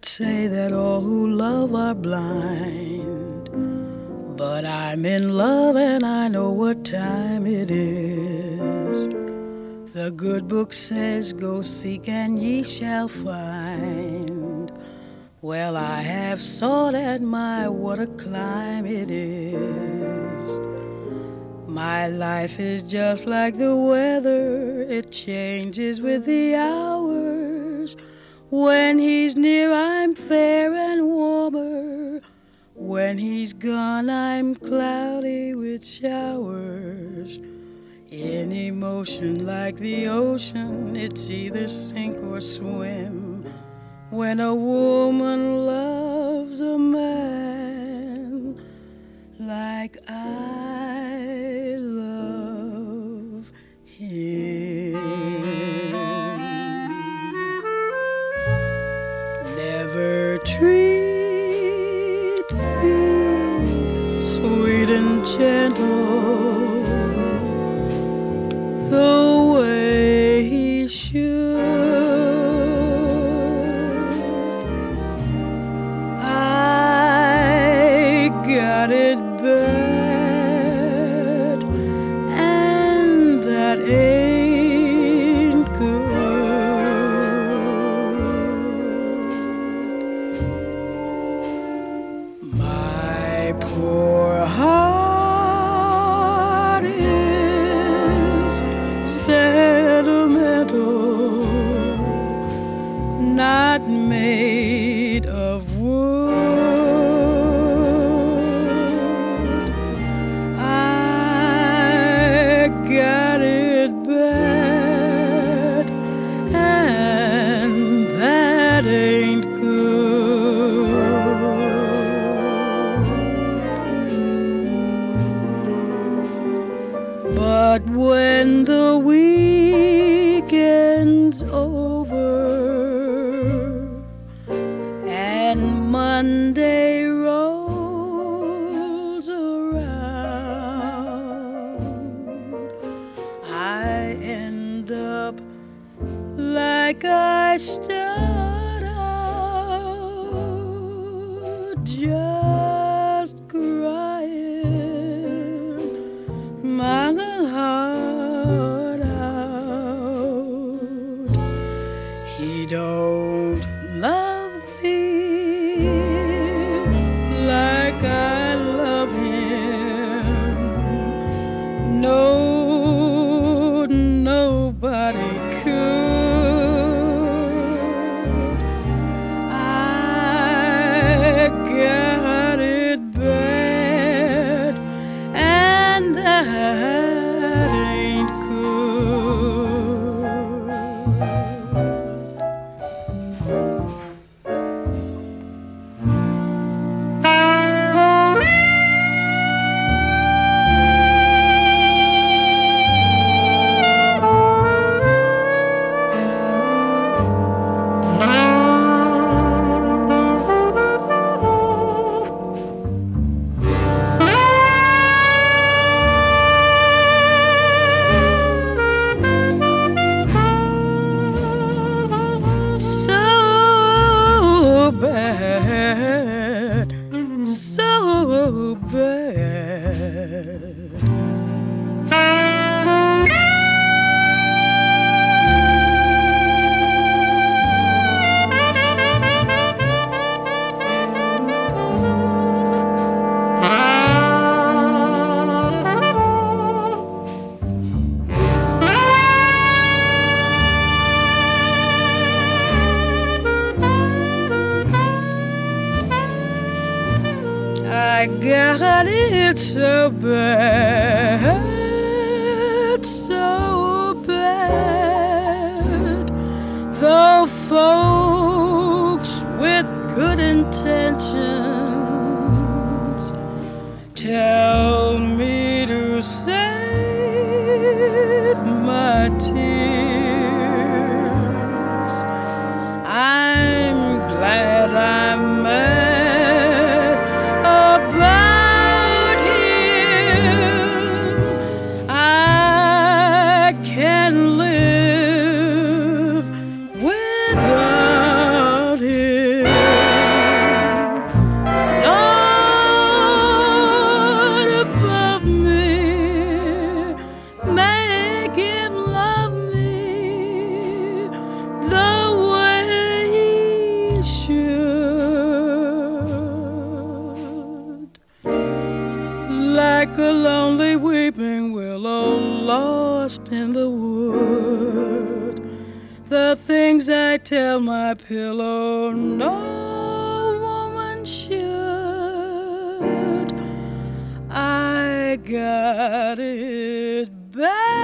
might say that all who love are blind, but I'm in love and I know what time it is. The good book says, go seek and ye shall find. Well, I have sought and my, what a climb it is. My life is just like the weather, it changes with the hours. When he's near, I'm fair and warmer. When he's gone, I'm cloudy with showers. In emotion like the ocean, it's either sink or swim. When a woman loves a man like I love him. Never treats me sweet and gentle the way he should. I got it bad, and that ain't good. My poor heart is sentimental, not made of wood. I got it bad, and that ain't good. But when the weekend's over and Monday rolls around, I end up like I start out, just crying my heart out. He don't love me like I love him. No, nobody could. I got it bad, and that ain't good. So bad, so bad. I got it so bad, so bad. Though folks with good intentions tell me to save my tears, I'm glad I'm mad about him. I can live without him. willow lost in the wood. The things I tell my pillow no woman should. I got it bad